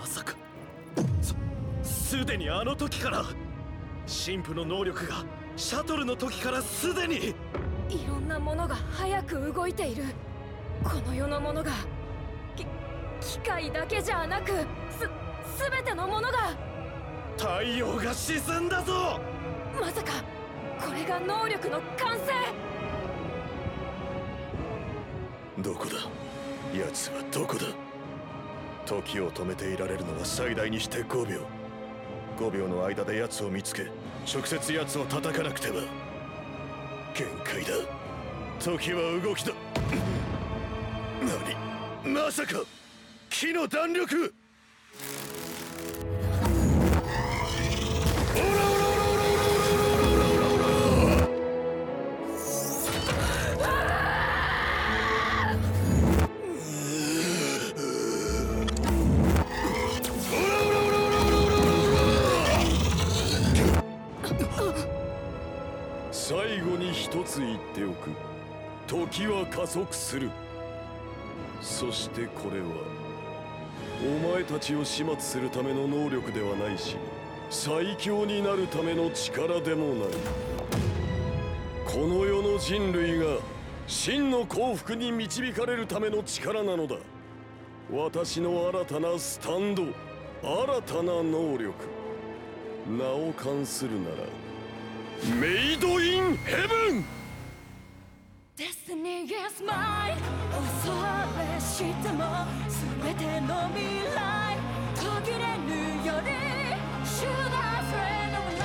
さかすでにあの時から神父の能力がシャトルの時からすでに。 いろんなものが早く動いている。この世のものが機械だけじゃなく全てのものが。 太陽が沈んだぞ。 まさかこれが能力の完成。 どこだ、奴はどこだ。時を止めていられるのは最大にして5秒。5秒の間で奴を見つけ直接奴を叩かなくては。限界だ。時は動きだ。何、まさか木の弾力。オラオラオラオラオラオラオラオラオラオラ。 最後に一つ言っておく。時は加速する。そしてこれはお前たちを始末するための能力ではないし、最強になるための力でもない。この世の人類が真の幸福に導かれるための力なのだ。私の新たなスタンド、新たな能力。名を冠するならメイドインヘブン。 Destiny is mine。 恐れしても全ての未来途切れぬより Should I friend of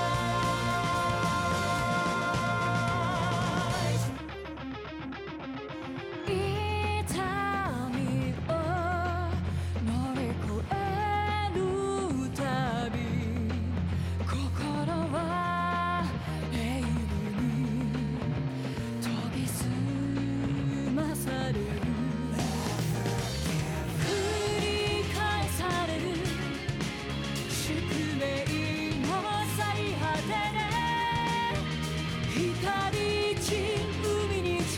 life。 痛みを乗り越えるたび心は永遠に研ぎ澄まされる。繰り返される宿命の最果てで光散海に近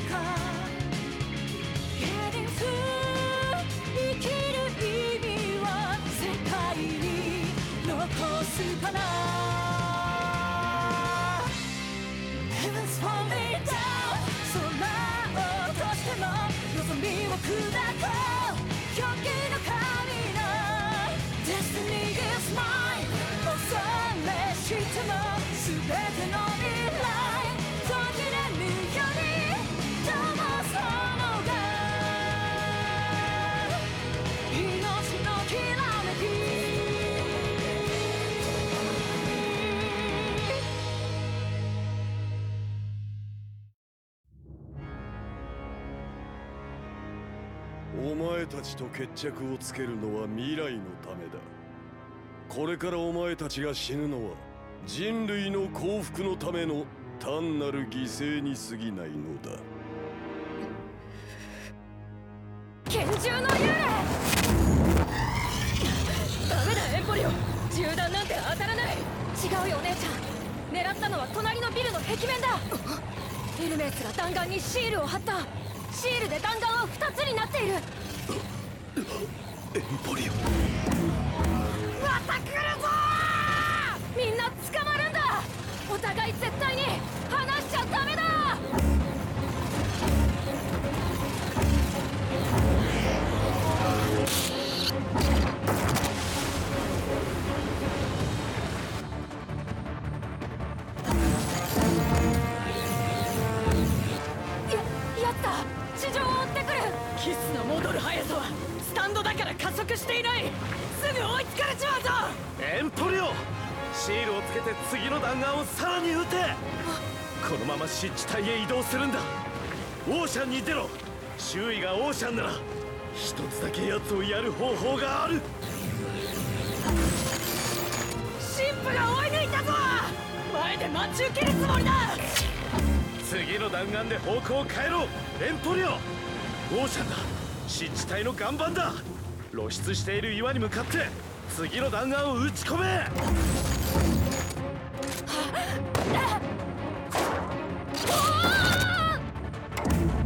Getting through。 生きる意味は世界に残すかな。Heaven's falling down。 空を落としても望みを砕こう。狂気の神の Destiny is mine。 恐れしても全ての未来途切れぬよりどうもそのが命のきらめき。 お前たちと決着をつけるのは未来のためだ。これからお前たちが死ぬのは人類の幸福のための単なる犠牲に過ぎないのだ。 拳銃の幽霊。ダメだエンポリオ、銃弾なんて当たらない。違うよお姉ちゃん、狙ったのは隣のビルの壁面だ。エルメスが弾丸にシールを貼った。シールで弾丸は2つになっている。 エンポリオ。 また来るぞー。みんな捕まるんだ。お互い絶対に離しちゃダメだ。やった地上を追ってくる。キスの戻る速さはスタンドだから加速していない。すぐ追いつかれちまうぞ。 エンポリオ、シールをつけて次の弾丸をさらに撃て。このまま湿地帯へ移動するんだ。オーシャンに出ろ。周囲がオーシャンなら一つだけ奴をやる方法がある。 神父が追い抜いたぞ。前で待ち受けるつもりだ。 次の弾丸で方向を変えろエンポリオ。オーシャンだ。湿地帯の岩盤だ。露出している岩に向かって次の弾丸を撃ち込め。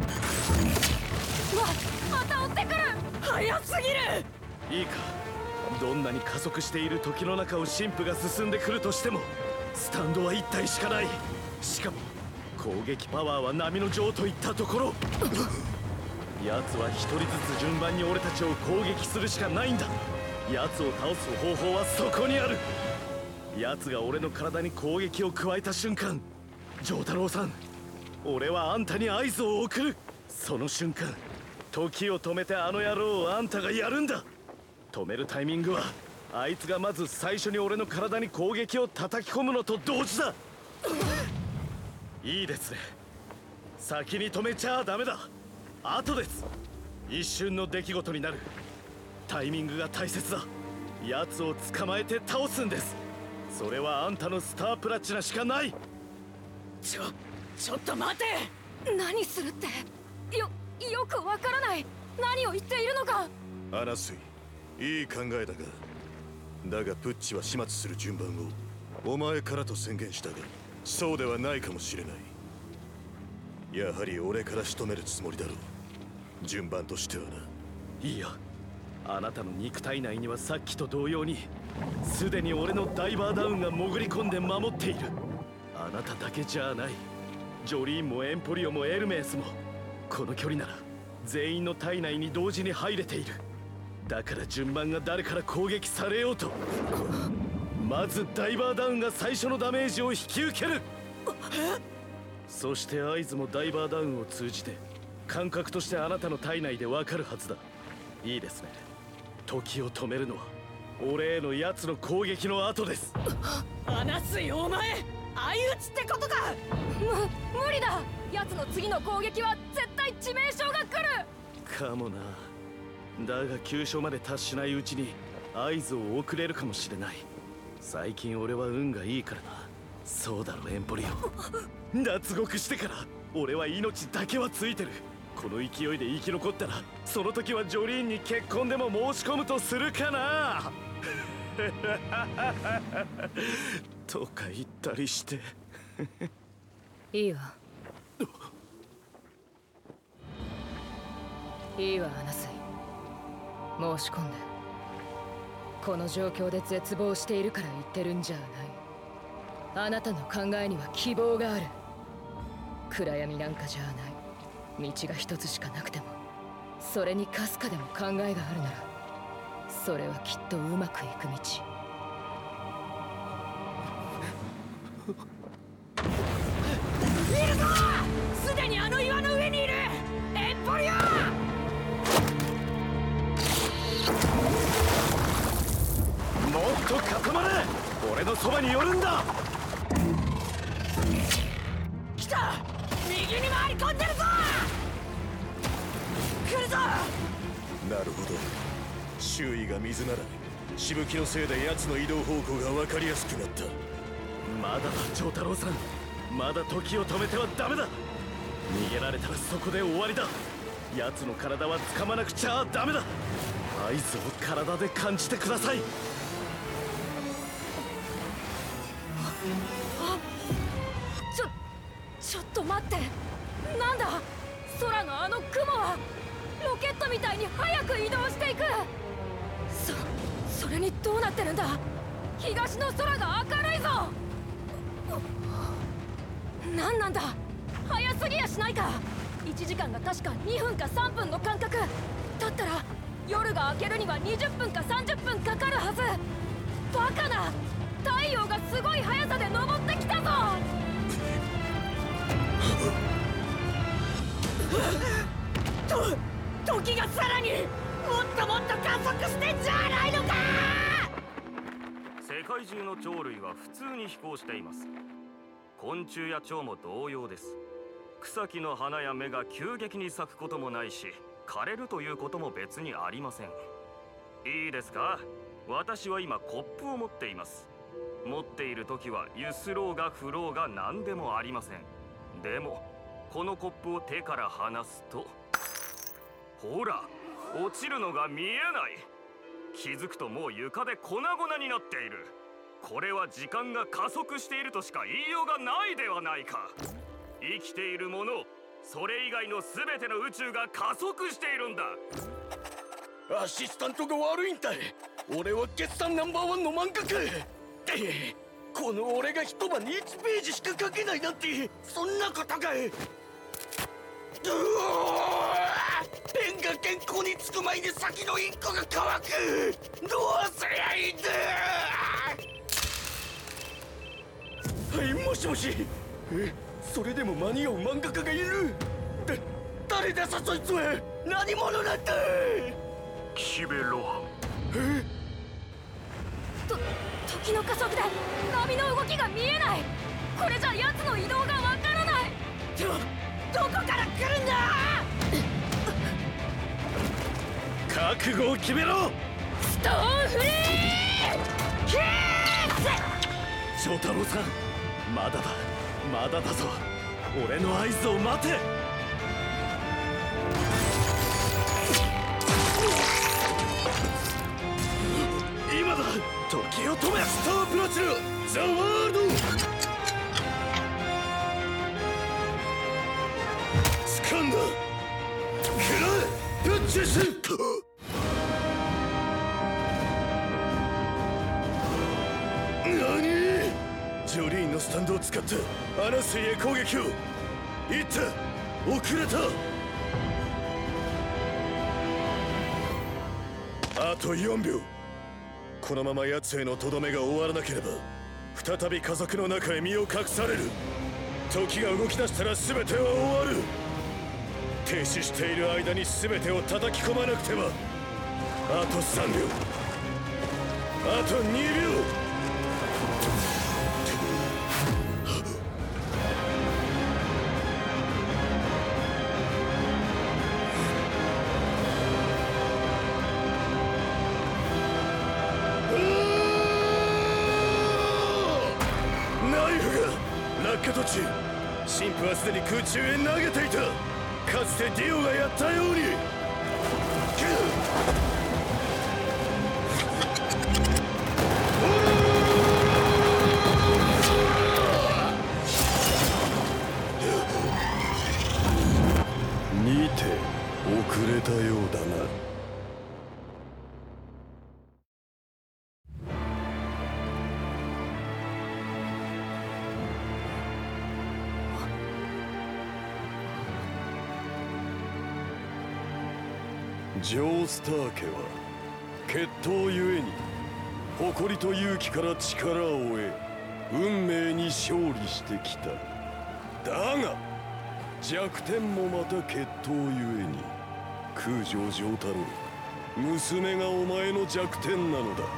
うわ、また追ってくる。早すぎる。 いいか、 どんなに加速している時の中を神父が進んでくるとしてもスタンドは1体しかない。しかも攻撃パワーは波の女といったところ。奴は一人ずつ順番に俺たちを攻撃するしかないんだ。奴を倒す方法はそこにある。奴が俺の体に攻撃を加えた瞬間、丈太郎さん、俺はあんたに合図を送る。その瞬間、時を止めてあの野郎をあんたがやるんだ。止めるタイミングはあいつがまず最初に俺の体に攻撃を叩き込むのと同時だ。いいですね。先に止めちゃダメだ。後です。一瞬の出来事になる。タイミングが大切だ。奴を捕まえて倒すんです。それはあんたのスタープラチナしかない。 ちょっと待て。何するってよくわからない。何を言っているのか。 アナスイ、いい考えだがプッチは始末する順番をお前からと宣言したが、そうではないかもしれない。やはり俺から仕留めるつもりだろう。順番としてはな。 いいや、あなたの肉体内にはさっきと同様にすでに俺のダイバーダウンが潜り込んで守っている。あなただけじゃない。ジョリーンもエンポリオもエルメースもこの距離なら全員の体内に同時に入れている。だから順番が誰から攻撃されようとまずダイバーダウンが最初のダメージを引き受ける。そして合図もダイバーダウンを通じて感覚としてあなたの体内でわかるはずだ。いいですね。時を止めるのは俺への奴の攻撃の後です。 アナスイ、お前相打ちってことか。無理だ。奴の次の攻撃は絶対致命傷が来る。 かもな。だが急所まで達しないうちに合図を送れるかもしれない。最近俺は運がいいからな。そうだろエンポリオ。脱獄してから俺は命だけはついてる。この勢いで生き残ったらその時はジョリーンに結婚でも申し込むとするかな。とか言ったりして。 いいわいいわアナスイ、申し込んで。この状況で絶望しているから言ってるんじゃない。あなたの考えには希望がある。暗闇なんかじゃない。道が一つしかなくてもそれにかすかでも考えがあるならそれはきっとうまくいく道。いるぞ！すでにあの岩の上にいるエンポリオ！ もっと固まれ！俺のそばに寄るんだ！ 来た！右に回り込んでるぞ！来るぞ！ なるほど。周囲が水ならしぶきのせいで奴の移動方向が分かりやすくなった。 まだだ丈太郎さん、まだ時を止めてはダメだ。逃げられたらそこで終わりだ。奴の体は掴まなくちゃダメだ。合図を体で感じてください。 ちょっと待って。なんだ空のあの雲はロケットみたいに早く移動していく。それにどうなってるんだ。東の空が明るいぞ。何なんだ早すぎやしないか。1時間が確か2分か3分の間隔だったら夜が明けるには20分か30分かかるはず。バカな。太陽がすごい速さで昇ってきたぞ。時がさらにもっともっと加速してんじゃないのか。 世界中の鳥類は普通に飛行しています。昆虫や蝶も同様です。草木の花や芽が急激に咲くこともないし、枯れるということも別にありません。いいですか、私は今コップを持っています。持っている時はゆすろうが振ろうが何でもありません。でもこのコップを手から離すと、ほら落ちるのが見えない。気づくともう床で粉々になっている。これは時間が加速しているとしか言いようがないではないか。生きているもの、それ以外の全ての宇宙が加速しているんだ。 アシスタントが悪いんだい。 俺は決算ナンバーワンの漫画家。この俺が一晩に1ページしか書けないなんて、そんなことかい。ペンが原稿につく前に先のインクが乾く。どうすりゃいいんだ。はい、もしもし。それでも間に合う漫画家がいる。誰ださそいつは。何者なんだ。 岸辺露伴。 時の加速で波の動きが見えない。これじゃ奴の移動がわからない。どこから来るんだ。 覚悟を決めろ。 ストーンフリーキッ翔太郎さん、まだだまだだぞ。俺の合図を待て。今だ。時を止め。スタープラチナザワールド。掴んだ。食らえプッチェス。何。ジョリーンのスタンドを使ってアナスイへ攻撃を。いった。遅れた。あと4秒。このまま奴へのとどめが終わらなければ再び家族の中へ身を隠される。時が動き出したら全ては終わる。停止している間に全てを叩き込まなくては。あと3秒。あと2秒。落下途中、神父はすでに空中へ投げていた。かつてディオがやったように。 にて遅れたようだな。ジョースター家は血統ゆえに誇りと勇気から力を得運命に勝利してきた。だが弱点もまた血統ゆえに空城城太郎、娘がお前の弱点なのだ。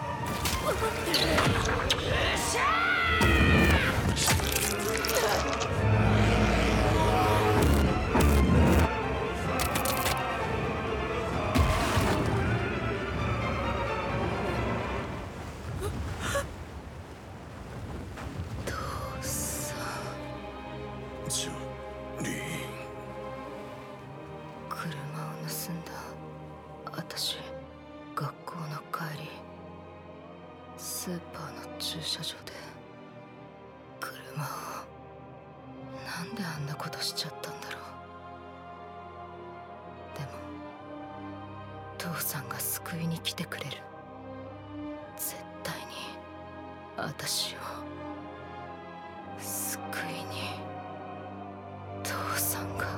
スーパーの駐車場で車を。なんであんなことしちゃったんだろう。でも父さんが救いに来てくれる。絶対に私を救いに。父さんが。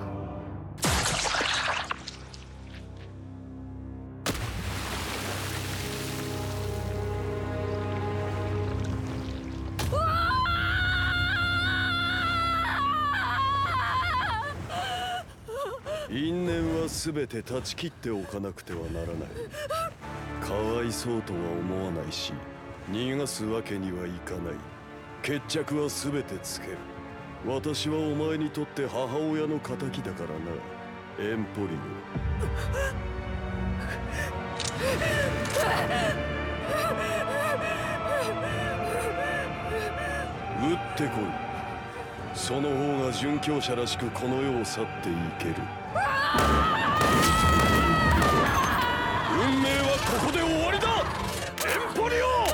因縁は全て断ち切っておかなくてはならない。かわいそうとは思わないし、逃がすわけにはいかない。決着は全てつける。私はお前にとって母親の仇だからな、エンポリオ。撃ってこい。その方が殉教者らしくこの世を去っていける。運命はここで終わりだ、エンポリオ。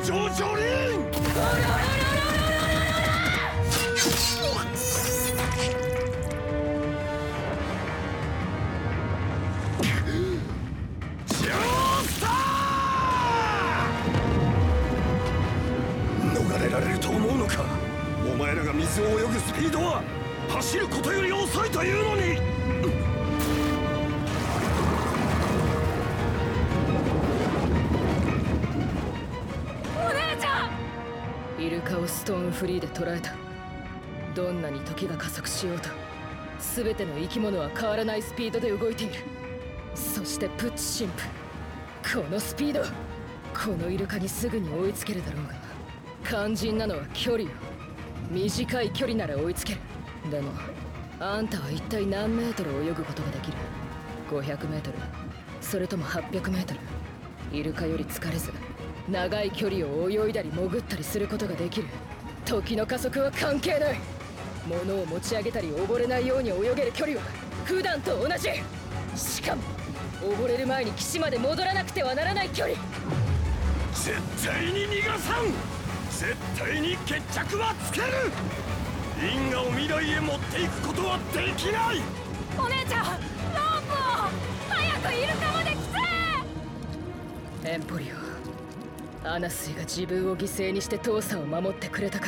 上上輪。逃れられると思うのか。お前らが水を泳ぐスピードは走ることより遅いというのに。 お姉ちゃん。 イルカをストーンフリーで捉えた。どんなに時が加速しようと全ての生き物は変わらないスピードで動いている。そしてプッチ神父、このスピード、このイルカにすぐに追いつけるだろうが、肝心なのは距離よ。短い距離なら追いつける。でもあんたは一体何メートル泳ぐことができる？500メートル、それとも800メートル？イルカより疲れず長い距離を泳いだり潜ったりすることができる。時の加速は関係ない。物を持ち上げたり溺れないように泳げる距離は普段と同じ。しかも溺れる前に岸まで戻らなくてはならない距離。 絶対に逃がさん。絶対に決着はつける。因果を未来へ持っていくことはできない。 お姉ちゃん、ロープを早くイルカまで来て。 エンポリオ、アナスイが自分を犠牲にして父さんを守ってくれたから、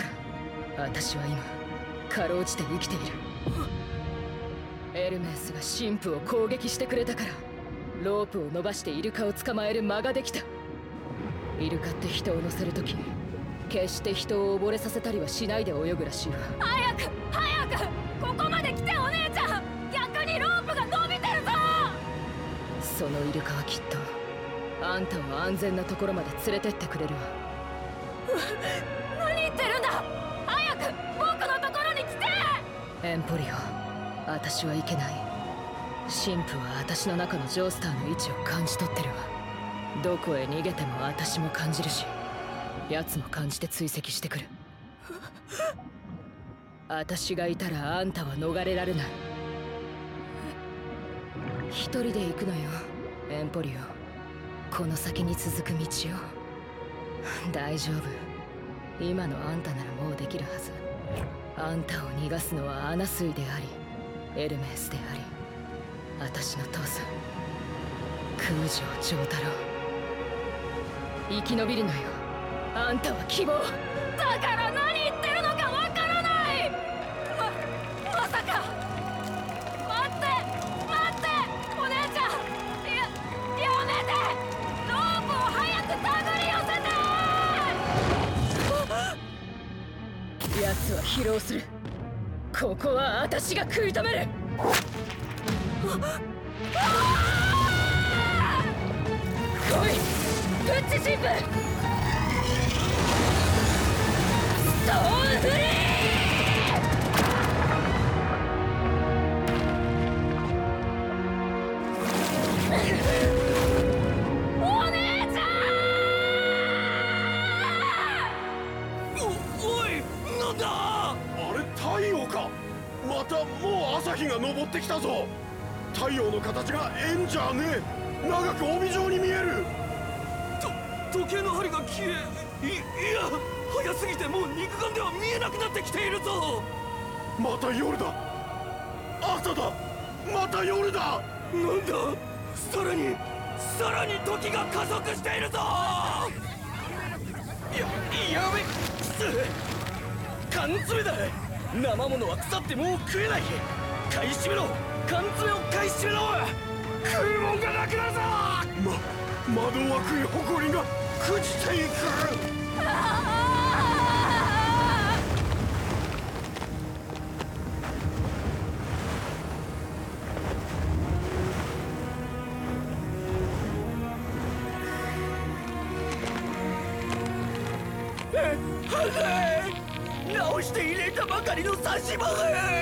私は今かろうじて生きている。エルメスが神父を攻撃してくれたから、ロープを伸ばしてイルカを捕まえる間ができた。イルカって人を乗せるとき決して人を溺れさせたりはしないで泳ぐらしいわ。 早く早くここまで来て。お姉ちゃん、逆にロープが伸びてるぞ。 そのイルカはきっとあんたを安全なところまで連れてってくれるわ。 何言ってるんだ。早く僕のところに来て。 エンポリオ、私はいけない。神父は私の中のジョースターの位置を感じ取ってるわ。どこへ逃げても私も感じるし、奴も感じて追跡してくる。私がいたらあんたは逃れられない。一人で行くのよ、エンポリオ。この先に続く道よ。大丈夫。今のあんたならもうできるはず。あんたを逃がすのはアナスイであり、エルメスであり、私の父さん、空城城太郎。生き延びるのよ。あんたは希望。 だから何言ってるのかわからない。まさか。待ってお姉ちゃん。やめて。ロープを早く手繰り寄せて。 奴は疲労する。ここは私が食い止める。来い、プッチ神父。ストーンフリー。 お姉ちゃん。 おい、なんだあれ。太陽か。またもう朝日が昇ってきたぞ。太陽の形が円じゃねえ。長く帯状に見える。時計の針が消え、いや早すぎてもう肉眼では見えなくなってきているぞ。また夜だ。朝だ。また夜だ。なんだ。さらに時が加速しているぞ。やべ。缶詰だ。生物は腐ってもう食えない。買い占めろ。缶詰を買い占めろ。食うもんがなくなるぞ。窓枠に埃が朽ちていく。直して入れたばかりの差し歯。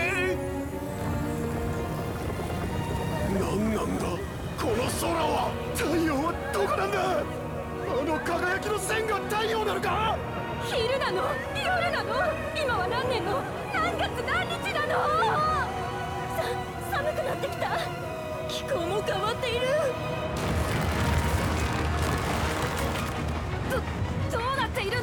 何なんだこの空は。太陽はどこなんだ。あの輝きの線が太陽なのか。 昼なの夜なの。今は何年の何月何日なの。寒くなってきた。気候も変わっている。どうなっている。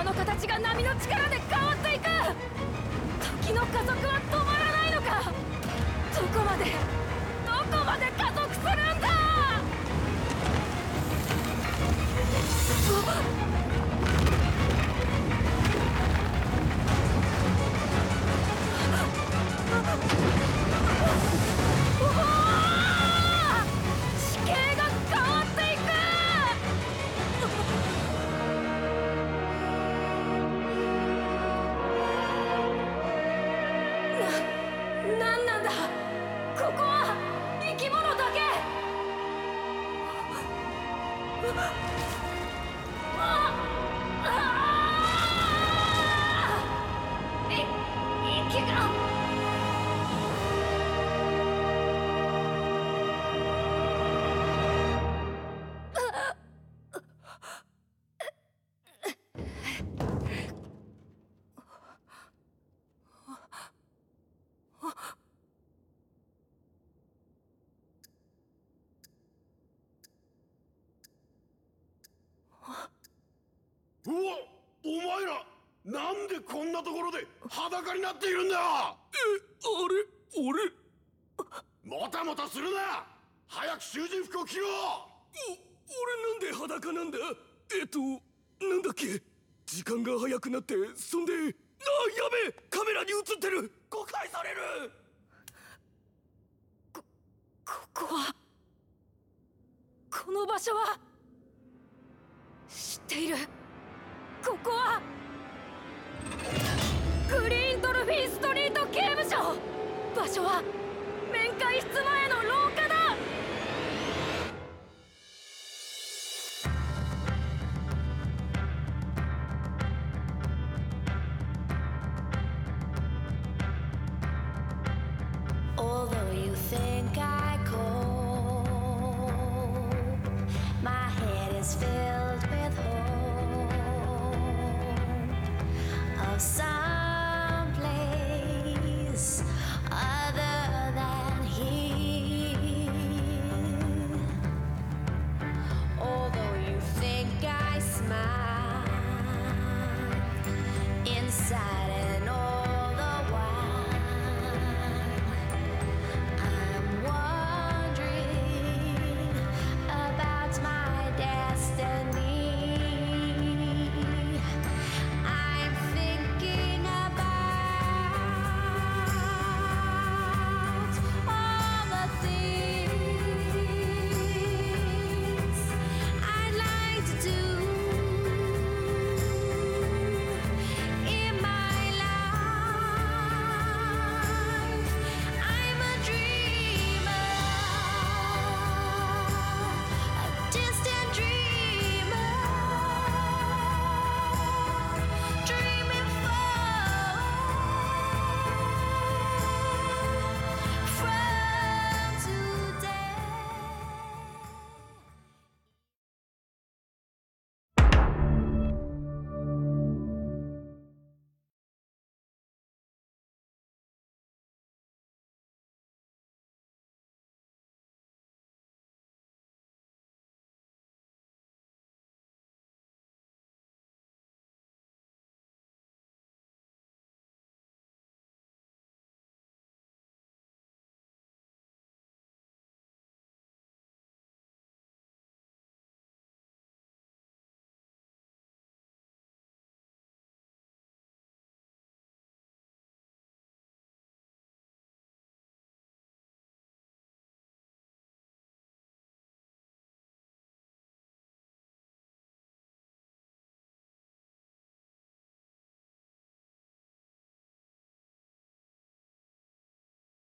川の形が波の力で変わっていく。時の加速は止まらないのか。どこまで加速するんだ。地形が変わっていく。なんなんだ。ここは生き物だけ。息が。 うわ、お前らなんでこんなところで裸になっているんだ。あれ、俺もたもたするな。早く囚人服を着ろ。俺なんで裸なんだ。なんだっけ。時間が早くなって、そんで、やべえ、カメラに映ってる。誤解される。 ここは、この場所は知っている。ここはグリーンドルフィンストリート刑務所。場所は面会室前の廊